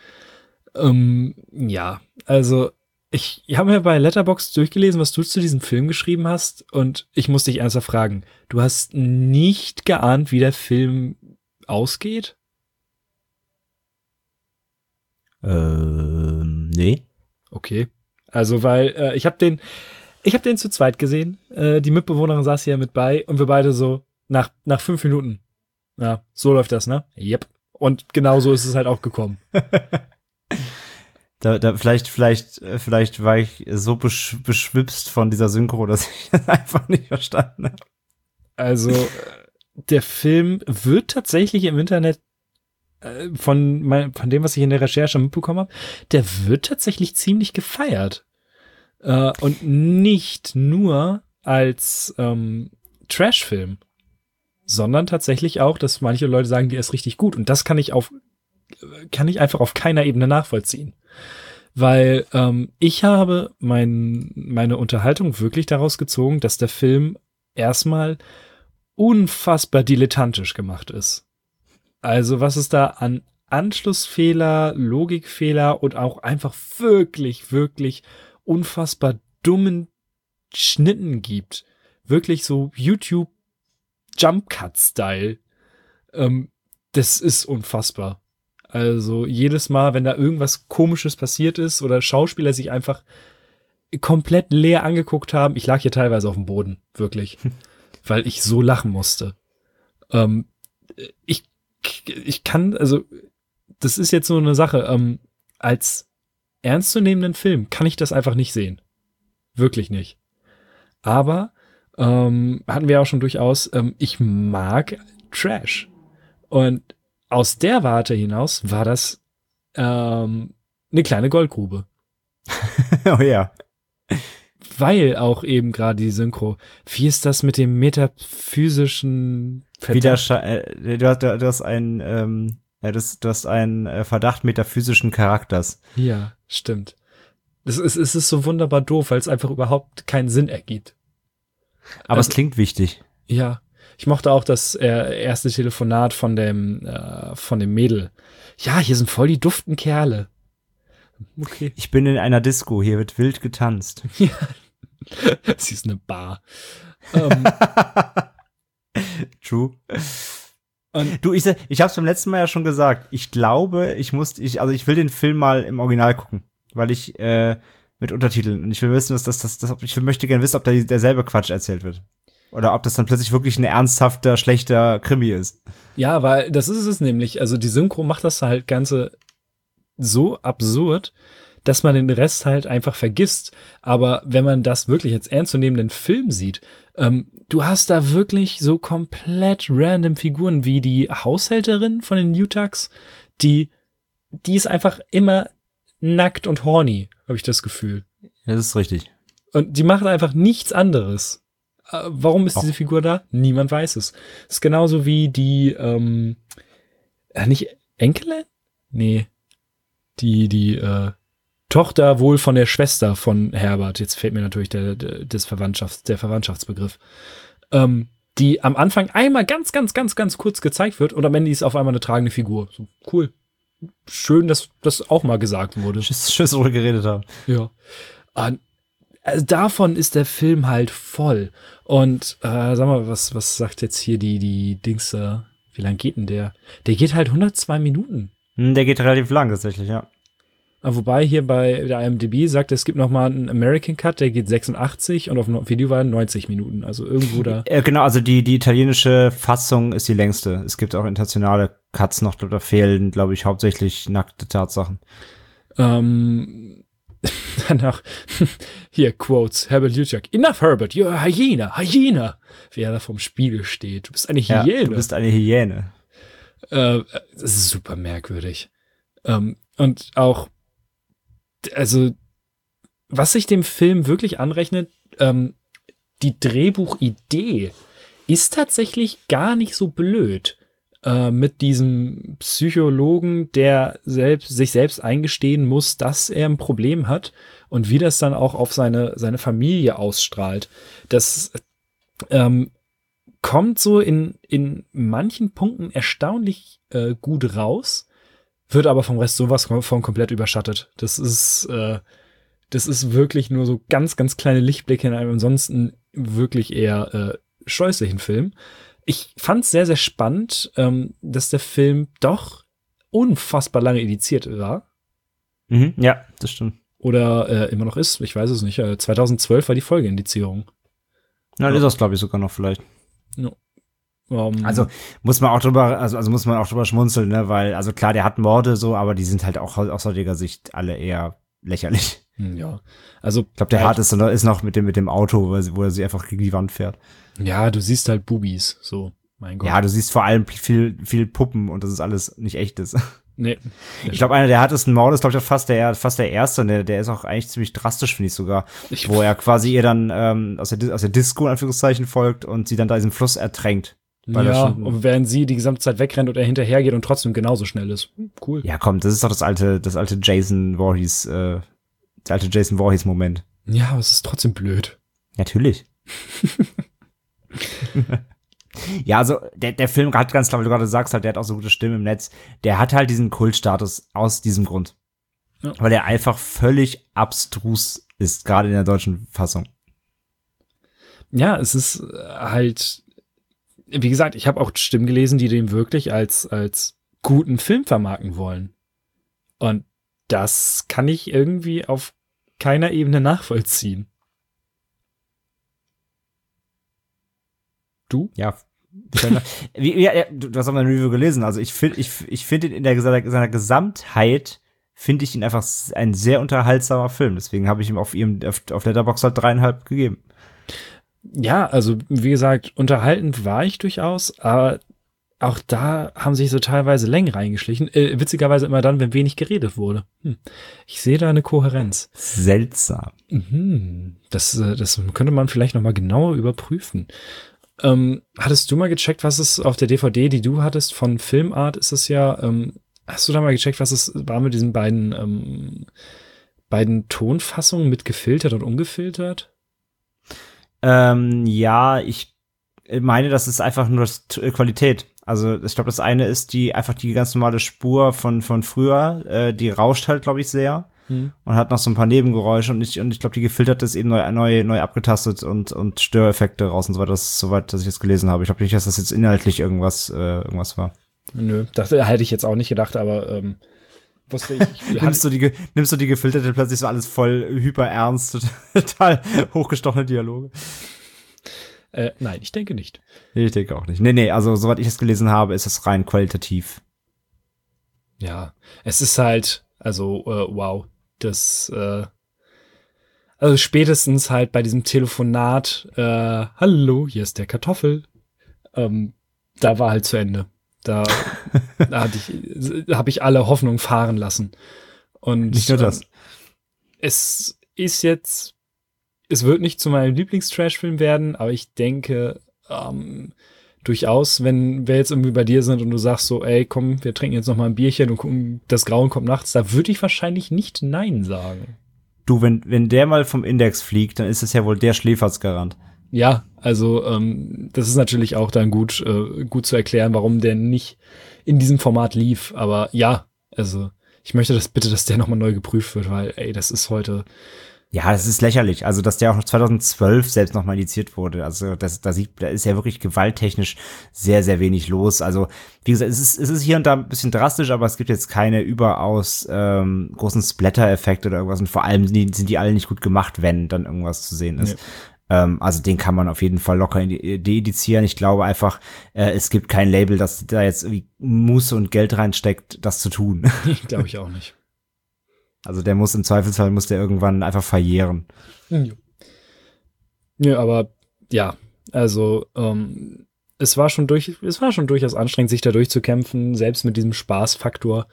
Also ich habe mir bei Letterboxd durchgelesen, was du zu diesem Film geschrieben hast, und ich muss dich ernsthaft fragen, du hast nicht geahnt, wie der Film ausgeht? Nee. Okay. Also, weil ich habe den zu zweit gesehen. Die Mitbewohnerin saß hier mit bei und wir beide so nach 5 Minuten. Ja, so läuft das, ne? Yep. Und genau so ist es halt auch gekommen. Vielleicht war ich so beschwipst von dieser Synchro, dass ich das einfach nicht verstanden habe. Also, der Film wird tatsächlich im Internet von dem, was ich in der Recherche mitbekommen habe, der wird tatsächlich ziemlich gefeiert. Und nicht nur als Trash-Film, sondern tatsächlich auch, dass manche Leute sagen, der ist richtig gut. Und das kann ich einfach auf keiner Ebene nachvollziehen. Weil ich habe meine Unterhaltung wirklich daraus gezogen, dass der Film erstmal unfassbar dilettantisch gemacht ist. Also was es da an Anschlussfehler, Logikfehler und auch einfach wirklich, wirklich unfassbar dummen Schnitten gibt. Wirklich so YouTube Jump Cut Style. Das ist unfassbar. Also jedes Mal, wenn da irgendwas Komisches passiert ist oder Schauspieler sich einfach komplett leer angeguckt haben, ich lag hier teilweise auf dem Boden, wirklich, weil ich so lachen musste. Ich kann, also das ist jetzt so eine Sache, als ernstzunehmenden Film kann ich das einfach nicht sehen. Wirklich nicht. Aber hatten wir auch schon durchaus, ich mag Trash. Und aus der Warte hinaus war das eine kleine Goldgrube. Oh ja. Weil auch eben gerade die Synchro, wie ist das mit dem metaphysischen Du hast einen Verdacht metaphysischen Charakters. Ja, stimmt. Es ist so wunderbar doof, weil es einfach überhaupt keinen Sinn ergibt. Aber es klingt wichtig. Ja. Ich mochte auch das erste Telefonat von dem Mädel. Ja, hier sind voll die duften Kerle. Okay. Ich bin in einer Disco, hier wird wild getanzt. Ja. Sie ist eine Bar. True. Du, ich hab's beim letzten Mal ja schon gesagt. Ich glaube, ich will den Film mal im Original gucken, weil ich mit Untertiteln, und ich will wissen, ich möchte gerne wissen, ob da derselbe Quatsch erzählt wird. Oder ob das dann plötzlich wirklich ein ernsthafter, schlechter Krimi ist. Ja, weil das ist es nämlich. Also die Synchro macht das halt Ganze so absurd, dass man den Rest halt einfach vergisst. Aber wenn man das wirklich als ernstzunehmenden Film sieht, du hast da wirklich so komplett random Figuren wie die Haushälterin von den Utahs, die ist einfach immer nackt und horny, habe ich das Gefühl. Ja, das ist richtig. Und die macht einfach nichts anderes. Warum ist diese Figur da? Niemand weiß es. Das ist genauso wie die, nicht Enkelin? Nee. Die Tochter wohl von der Schwester von Herbert. Jetzt fehlt mir natürlich der Verwandtschaftsbegriff. Die am Anfang einmal ganz kurz gezeigt wird und am Ende ist auf einmal eine tragende Figur. So, cool. Schön, dass das auch mal gesagt wurde. Tschüss, wo wir geredet haben. Ja. Also davon ist der Film halt voll. Und sag mal, was sagt jetzt hier die Dings, wie lang geht denn der? Der geht halt 102 Minuten. Der geht relativ lang tatsächlich, ja. Wobei hier bei der IMDb sagt, es gibt noch mal einen American Cut, der geht 86 und auf dem Video war 90 Minuten. Also irgendwo da. Genau, also die italienische Fassung ist die längste. Es gibt auch internationale Cuts noch, da fehlen, glaube ich, hauptsächlich nackte Tatsachen. Danach, hier, Quotes, Herbert Luciak. Enough, Herbert, you're a Hyena. Wie er da vorm Spiegel steht. Du bist eine Hyäne. Ja, du bist eine Hyäne. Das ist super merkwürdig. Und auch, also, was sich dem Film wirklich anrechnet, die Drehbuchidee ist tatsächlich gar nicht so blöd. Mit diesem Psychologen, der sich selbst eingestehen muss, dass er ein Problem hat und wie das dann auch auf seine Familie ausstrahlt. Das kommt so in manchen Punkten erstaunlich gut raus, wird aber vom Rest sowas von komplett überschattet. Das ist wirklich nur so ganz kleine Lichtblicke in einem ansonsten wirklich eher scheußlichen Film. Ich fand es sehr, sehr spannend, dass der Film doch unfassbar lange indiziert war. Mhm, ja, das stimmt. Oder immer noch ist, ich weiß es nicht. 2012 war die Folgeindizierung. Na, ist das, glaube ich, sogar noch vielleicht. Ja. Also muss man auch drüber schmunzeln, ne, weil, also klar, der hat Morde so, aber die sind halt auch aus heutiger Sicht alle eher lächerlich. Ja, also ich glaube, der harteste ist noch mit dem Auto, wo er sie einfach gegen die Wand fährt. Ja, du siehst halt Bubis, so, mein Gott. Ja, du siehst vor allem viel Puppen und das ist alles nicht echtes. Nee. Ich glaube, einer der härtesten Morde ist, glaube ich, fast der erste. Und der ist auch eigentlich ziemlich drastisch, finde ich sogar. Wo er quasi ihr dann aus der Disco, in Anführungszeichen, folgt und sie dann da diesen Fluss ertränkt. Ja, und während sie die gesamte Zeit wegrennt und er hinterhergeht und trotzdem genauso schnell ist. Cool. Ja, komm, das ist doch das alte Jason Voorhees, Moment. Ja, aber es ist trotzdem blöd. Natürlich. Ja, also der Film hat ganz klar, wie du gerade sagst, halt, der hat auch so gute Stimmen im Netz. Der hat halt diesen Kultstatus aus diesem Grund. Ja. Weil er einfach völlig abstrus ist, gerade in der deutschen Fassung. Ja, es ist halt, wie gesagt, ich habe auch Stimmen gelesen, die den wirklich als guten Film vermarkten wollen. Und das kann ich irgendwie auf keiner Ebene nachvollziehen. Du? Ja. Du hast auch mein Review gelesen. Also ich finde ihn in seiner Gesamtheit finde ich ihn einfach ein sehr unterhaltsamer Film. Deswegen habe ich ihm auf Letterboxd halt 3,5 gegeben. Ja, also wie gesagt, unterhaltend war ich durchaus, aber auch da haben sich so teilweise Längen reingeschlichen. Witzigerweise immer dann, wenn wenig geredet wurde. Ich sehe da eine Kohärenz. Seltsam. Das könnte man vielleicht noch mal genauer überprüfen. Hattest du mal gecheckt, was es auf der DVD, die du hattest, von Filmart ist es ja, hast du da mal gecheckt, was es war mit diesen beiden Tonfassungen mit gefiltert und ungefiltert? Ja, ich meine, das ist einfach nur Qualität. Also ich glaube, das eine ist die ganz normale Spur von früher, die rauscht halt, glaube ich, sehr. Und hat noch so ein paar Nebengeräusche und ich glaube, die gefiltert ist eben neu abgetastet und Störeffekte raus und so weiter. Das ist soweit, dass ich jetzt gelesen habe. Ich glaube nicht, dass das jetzt inhaltlich irgendwas war. Nö, das hätte ich jetzt auch nicht gedacht, aber wusste ich. Nimmst du die gefilterte plötzlich so alles voll hyper ernst, total hochgestochene Dialoge. Nein, ich denke nicht. Ich denke auch nicht. Nee, also soweit ich es gelesen habe, ist es rein qualitativ. Ja, es ist halt, also, wow, also spätestens halt bei diesem Telefonat, hallo, hier ist der Kartoffel, da war halt zu Ende. Da habe ich alle Hoffnung fahren lassen. Und nicht nur das. Es wird nicht zu meinem Lieblings-Trash-Film werden, aber ich denke, durchaus, wenn wir jetzt irgendwie bei dir sind und du sagst so, ey, komm, wir trinken jetzt noch mal ein Bierchen und gucken, das Grauen kommt nachts, da würde ich wahrscheinlich nicht Nein sagen. Du, wenn der mal vom Index fliegt, dann ist es ja wohl der Schläfersgarant. Ja, also das ist natürlich auch dann gut zu erklären, warum der nicht in diesem Format lief. Aber ja, also ich möchte dass der nochmal neu geprüft wird, weil, ey, das ist heute. Ja, das ist lächerlich. Also, dass der auch noch 2012 selbst nochmal indiziert wurde. Also, da ist ja wirklich gewalttechnisch sehr, sehr wenig los. Also, wie gesagt, es ist hier und da ein bisschen drastisch, aber es gibt jetzt keine überaus großen Splatter-Effekte oder irgendwas. Und vor allem sind die alle nicht gut gemacht, wenn dann irgendwas zu sehen ist. Nee. Also, den kann man auf jeden Fall locker deindizieren. Ich glaube einfach, es gibt kein Label, das da jetzt irgendwie Muße und Geld reinsteckt, das zu tun. Glaube ich auch nicht. Also der muss im Zweifelsfall irgendwann einfach verjähren. Ja, aber ja, also es war schon durchaus anstrengend, sich da durchzukämpfen, selbst mit diesem Spaßfaktor.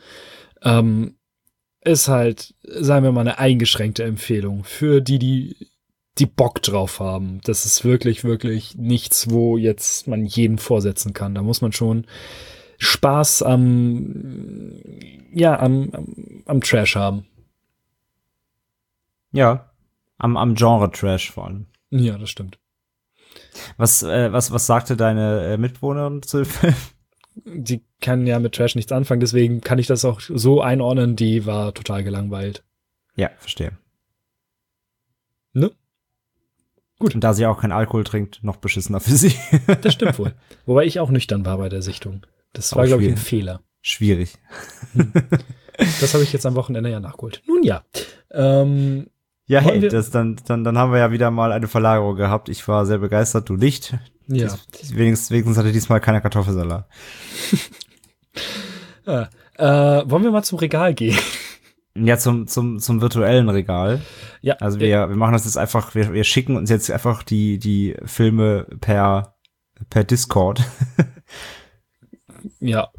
Ist halt, sagen wir mal, eine eingeschränkte Empfehlung für die Bock drauf haben. Das ist wirklich, wirklich nichts, wo jetzt man jeden vorsetzen kann. Da muss man schon Spaß am Trash haben. Ja, am Genre-Trash vor allem. Ja, das stimmt. Was sagte deine Mitbewohnerin zu dem Film? Die kann ja mit Trash nichts anfangen, deswegen kann ich das auch so einordnen, die war total gelangweilt. Ja, verstehe. Ne? Gut. Und da sie auch keinen Alkohol trinkt, noch beschissener für sie. Das stimmt wohl. Wobei ich auch nüchtern war bei der Sichtung. Das war, glaube ich, ein Fehler. Schwierig. Das habe ich jetzt am Wochenende ja nachgeholt. Nun ja. Ja, hey, dann haben wir ja wieder mal eine Verlagerung gehabt. Ich war sehr begeistert, du nicht. Ja. Wenigstens hatte diesmal keiner Kartoffelsalat. Wollen wir mal zum Regal gehen? Ja, zum virtuellen Regal. Ja. Also wir machen das jetzt einfach, wir schicken uns jetzt einfach die Filme per Discord. Ja,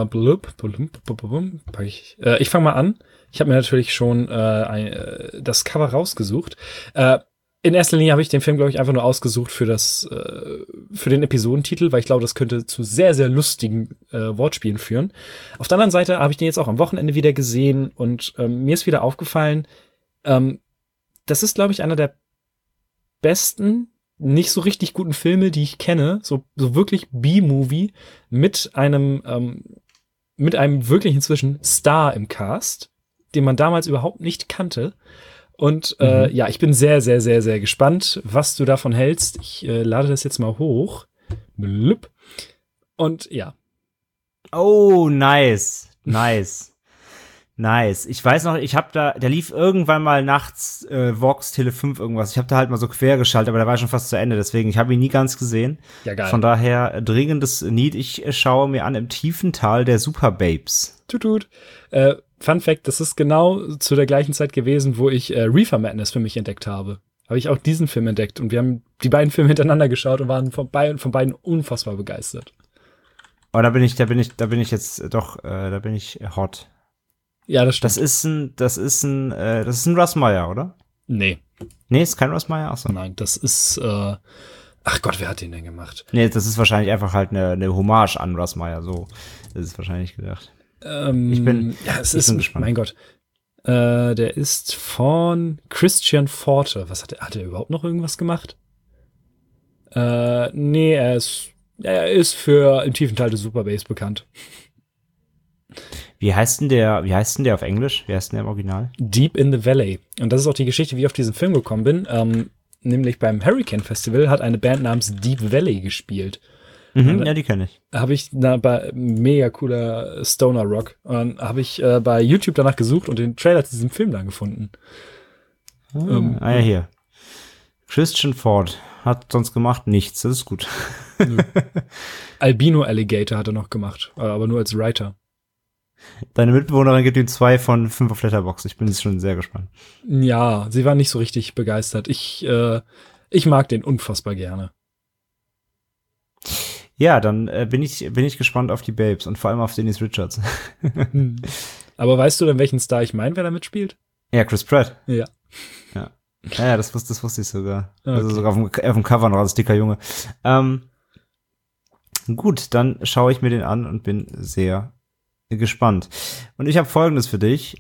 ich fange mal an. Ich habe mir natürlich schon das Cover rausgesucht. In erster Linie habe ich den Film, glaube ich, einfach nur ausgesucht für den Episodentitel, weil ich glaube, das könnte zu sehr, sehr lustigen Wortspielen führen. Auf der anderen Seite habe ich den jetzt auch am Wochenende wieder gesehen und mir ist wieder aufgefallen, das ist, glaube ich, einer der besten, nicht so richtig guten Filme, die ich kenne, so wirklich B-Movie mit einem wirklich inzwischen Star im Cast, den man damals überhaupt nicht kannte. Und ja, ich bin sehr, sehr, sehr, sehr gespannt, was du davon hältst. Ich lade das jetzt mal hoch. Blüpp. Und ja. Oh, nice. Nice. Ich weiß noch, der lief irgendwann mal nachts Vox Tele 5 irgendwas. Ich habe da halt mal so quer geschaltet, aber der war schon fast zu Ende, deswegen ich habe ihn nie ganz gesehen. Ja, geil. Von daher dringendes Need. Ich schaue mir an Im tiefen Tal der Superbabes. Tut. Fun Fact, das ist genau zu der gleichen Zeit gewesen, wo ich Reefer Madness für mich entdeckt habe. Habe ich auch diesen Film entdeckt und wir haben die beiden Filme hintereinander geschaut und waren von beiden unfassbar begeistert. Aber da bin ich hot. Ja, das stimmt. Das ist ein Russ Meyer, oder? Nee. Nee, ist kein Russ Meyer? Achso. Nein, das ist, ach Gott, wer hat den denn gemacht? Nee, das ist wahrscheinlich einfach halt eine Hommage an Russ Meyer, so. Das ist wahrscheinlich gedacht. Ich bin gespannt. Mein Gott. Der ist von Christian Forte. Hat er überhaupt noch irgendwas gemacht? Nee, er ist für Im tiefen Teil des Superbabes bekannt. Wie heißt denn der auf Englisch? Wie heißt denn der im Original? Deep in the Valley. Und das ist auch die Geschichte, wie ich auf diesen Film gekommen bin. Nämlich beim Hurricane Festival hat eine Band namens Deep Valley gespielt. Ja, die kenne ich. Habe ich bei mega cooler Stoner Rock. Und habe ich bei YouTube danach gesucht und den Trailer zu diesem Film dann gefunden. Ja, hier. Christian Ford. hat sonst gemacht? Nichts, das ist gut. Albino Alligator hat er noch gemacht, aber nur als Writer. Deine Mitbewohnerin gibt ihm 2 von 5 auf Letterboxd. Ich bin jetzt schon sehr gespannt. Ja, sie war nicht so richtig begeistert. Ich mag den unfassbar gerne. Ja, dann bin ich gespannt auf die Babes und vor allem auf Denise Richards. Aber weißt du denn, welchen Star ich meine, wer da mitspielt? Ja, Chris Pratt. Ja. Ja, das wusste ich sogar. Okay. Also sogar auf dem Cover noch als dicker Junge. Gut, dann schaue ich mir den an und bin sehr gespannt. Und ich habe Folgendes für dich.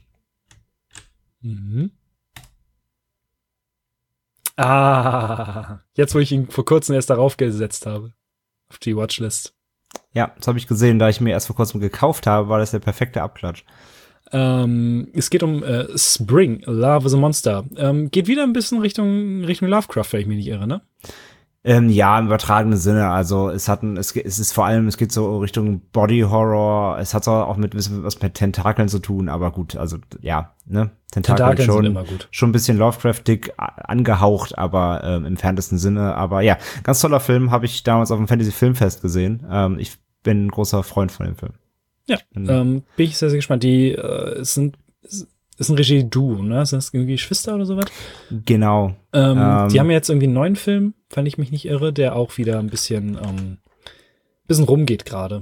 Jetzt, wo ich ihn vor kurzem erst darauf gesetzt habe. Auf die Watchlist. Ja, das habe ich gesehen, da ich mir erst vor kurzem gekauft habe, war das der perfekte Abklatsch. Es geht um Spring, Love is a Monster. Geht wieder ein bisschen Richtung Lovecraft, wenn ich mich nicht irre, ne? Ja, im übertragenen Sinne. Also es ist vor allem, es geht so Richtung Body Horror. Es hat auch mit was mit Tentakeln zu tun, aber gut, also ja, ne? Tentakeln sind immer gut. Schon ein bisschen Lovecraftig angehaucht, aber im entferntesten Sinne. Aber ja, ganz toller Film, habe ich damals auf dem Fantasy Filmfest gesehen. Ich bin ein großer Freund von dem Film. Ja, bin ich sehr, sehr gespannt. Die ist ein Regie-Duo, ne? Sind das irgendwie Geschwister oder sowas? Genau. Die haben ja jetzt irgendwie einen neuen Film, wenn ich mich nicht irre, der auch wieder ein bisschen rumgeht gerade.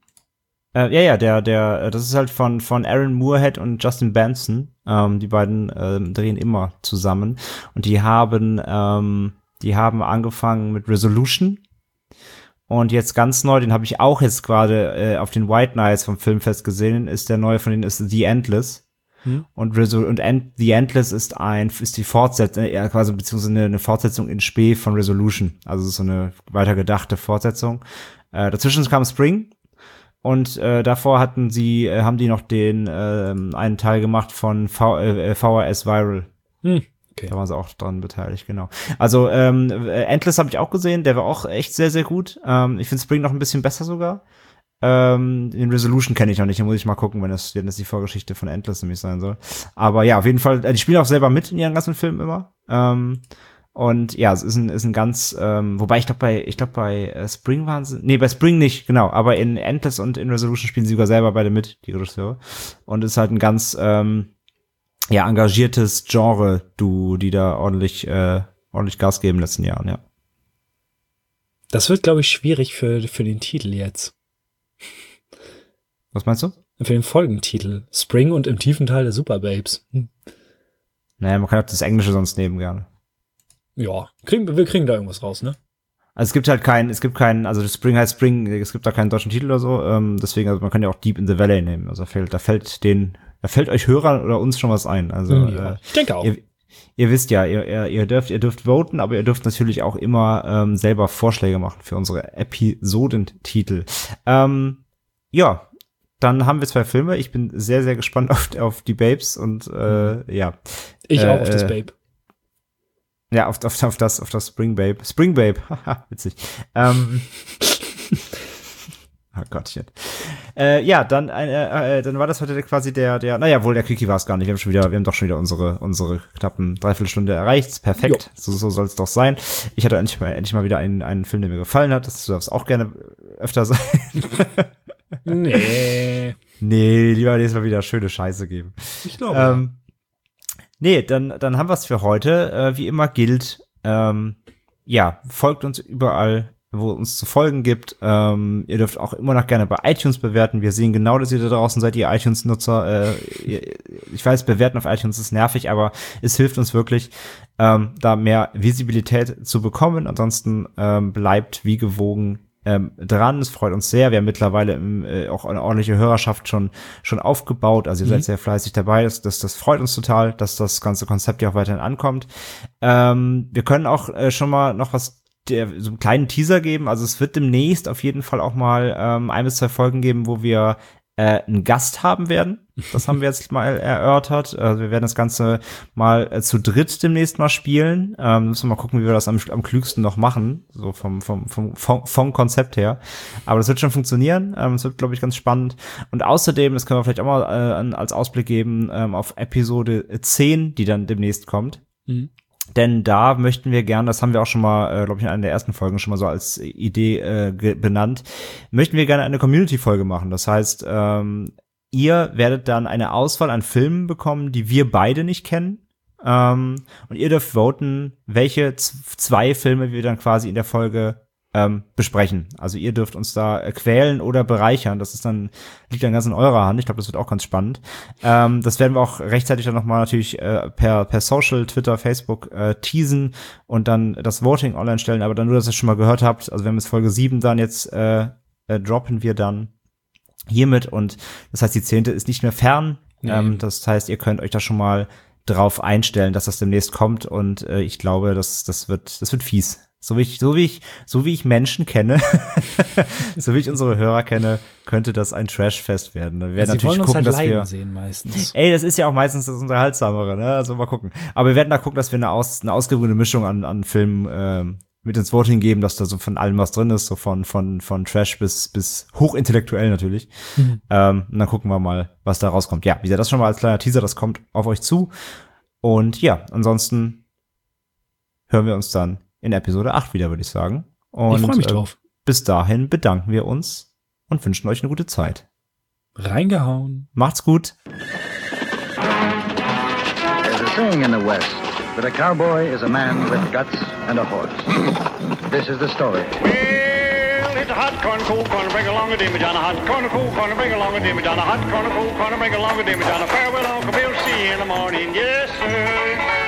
Das ist halt von Aaron Moorhead und Justin Benson. Die beiden drehen immer zusammen. Und die haben angefangen mit Resolution. Und jetzt ganz neu, den habe ich auch jetzt gerade auf den White Nights vom Filmfest gesehen, ist der neue von denen ist The Endless. Und The Endless ist die Fortsetzung, quasi beziehungsweise eine Fortsetzung in Spee von Resolution. Also es ist so eine weitergedachte Fortsetzung. Dazwischen kam Spring und davor haben die noch den einen Teil gemacht von VHS Viral. Okay. Da waren sie auch dran beteiligt, genau. Also Endless habe ich auch gesehen, der war auch echt sehr, sehr gut. Ich finde Spring noch ein bisschen besser sogar. Den Resolution kenne ich noch nicht, da muss ich mal gucken, wenn das die Vorgeschichte von Endless nämlich sein soll. Aber ja, auf jeden Fall, die spielen auch selber mit in ihren ganzen Filmen immer. Und ja, es ist ein ganz, wobei ich glaube bei Spring waren sie, nee, bei Spring nicht, genau, aber in Endless und in Resolution spielen sie sogar selber beide mit, die Regisseure. Und es ist halt ein ganz, engagiertes Genre, die da ordentlich Gas geben in den letzten Jahren, ja. Das wird, glaube ich, schwierig für den Titel jetzt. Was meinst du? Für den Folgentitel. Spring und im tiefen Teil der Superbabes. Naja, man kann auch das Englische sonst nehmen gerne. Ja, wir kriegen da irgendwas raus, ne? Also also das Spring heißt Spring, es gibt da keinen deutschen Titel oder so, deswegen, also man kann ja auch Deep in the Valley nehmen. Also da fällt euch Hörern oder uns schon was ein. Also ja, ich denke auch. Ihr wisst ja, ihr dürft voten, aber ihr dürft natürlich auch immer selber Vorschläge machen für unsere Episodentitel. Ja, dann haben wir 2 Filme. Ich bin sehr, sehr gespannt auf die Babes und ja. Ich auch auf das Babe. Ja, auf das Spring Babe. Spring Babe, haha, witzig. Oh Gottchen. Ja, dann war das heute quasi der Quickie war es gar nicht. Wir haben doch schon wieder unsere knappen Dreiviertelstunde erreicht. Perfekt. So soll es doch sein. Ich hatte endlich mal wieder einen Film, der mir gefallen hat. Das darf es auch gerne öfter sein. Nee, lieber nächstes Mal wieder schöne Scheiße geben. Ich glaube. Nee, dann haben wir es für heute. Wie immer gilt, folgt uns überall, wo es uns zu folgen gibt. Ihr dürft auch immer noch gerne bei iTunes bewerten. Wir sehen genau, dass ihr da draußen seid, ihr iTunes-Nutzer. Ich weiß, bewerten auf iTunes ist nervig, aber es hilft uns wirklich, da mehr Visibilität zu bekommen. Ansonsten bleibt wie gewogen dran. Es freut uns sehr. Wir haben mittlerweile auch eine ordentliche Hörerschaft schon aufgebaut. Also ihr seid sehr fleißig dabei. Das freut uns total, dass das ganze Konzept ja auch weiterhin ankommt. Wir können auch schon mal noch so einen kleinen Teaser geben. Also es wird demnächst auf jeden Fall auch mal 1 bis 2 Folgen geben, wo wir einen Gast haben werden. Das haben wir jetzt mal erörtert. Also wir werden das Ganze mal zu dritt demnächst mal spielen. Müssen wir mal gucken, wie wir das am klügsten noch machen, so vom Konzept her. Aber das wird schon funktionieren. Es wird, glaube ich, ganz spannend. Und außerdem, das können wir vielleicht auch mal als Ausblick geben, auf Episode 10, die dann demnächst kommt. Denn da möchten wir gern, das haben wir auch schon mal, glaube ich, in einer der ersten Folgen schon mal so als Idee benannt, möchten wir gerne eine Community-Folge machen. Das heißt, ihr werdet dann eine Auswahl an Filmen bekommen, die wir beide nicht kennen. Und ihr dürft voten, welche 2 Filme wir dann quasi in der Folge besprechen. Also ihr dürft uns da quälen oder bereichern. Das ist dann, liegt dann ganz in eurer Hand. Ich glaube, das wird auch ganz spannend. Das werden wir auch rechtzeitig dann nochmal natürlich per Social, Twitter, Facebook teasen und dann das Voting online stellen. Aber dann nur, dass ihr es schon mal gehört habt. Also wir haben jetzt Folge 7 dann jetzt droppen wir dann hiermit. Und das heißt, die 10. ist nicht mehr fern. Das heißt, ihr könnt euch da schon mal drauf einstellen, dass das demnächst kommt. Und ich glaube, das wird fies. So wie ich Menschen kenne, so wie ich unsere Hörer kenne, könnte das ein Trashfest werden. Wir werden natürlich gucken, halt dass wir sehen meistens. Das ist ja auch meistens das Unterhaltsamere, ne? Also mal gucken. Aber wir werden da gucken, dass wir eine ausgewogene Mischung an Filmen mit ins Voting geben, dass da so von allem was drin ist, so von Trash bis hochintellektuell natürlich. Und dann gucken wir mal, was da rauskommt. Ja, wie gesagt, das schon mal als kleiner Teaser, das kommt auf euch zu. Und ja, ansonsten hören wir uns dann in Episode 8 wieder, würde ich sagen. Und ich freue mich drauf. Bis dahin bedanken wir uns und wünschen euch eine gute Zeit. Reingehauen. Macht's gut. There's a saying in the West that a cowboy is a man with guts and a horse. This is the story. Well, it's a hot corn, cool corn, bring along a dimmy down, a hot corn, cool corn, bring along a dimmy down, a hot corn, cool corn, bring along a dimmy down, a farewell, Uncle Bill, see you in the morning, yes, sir.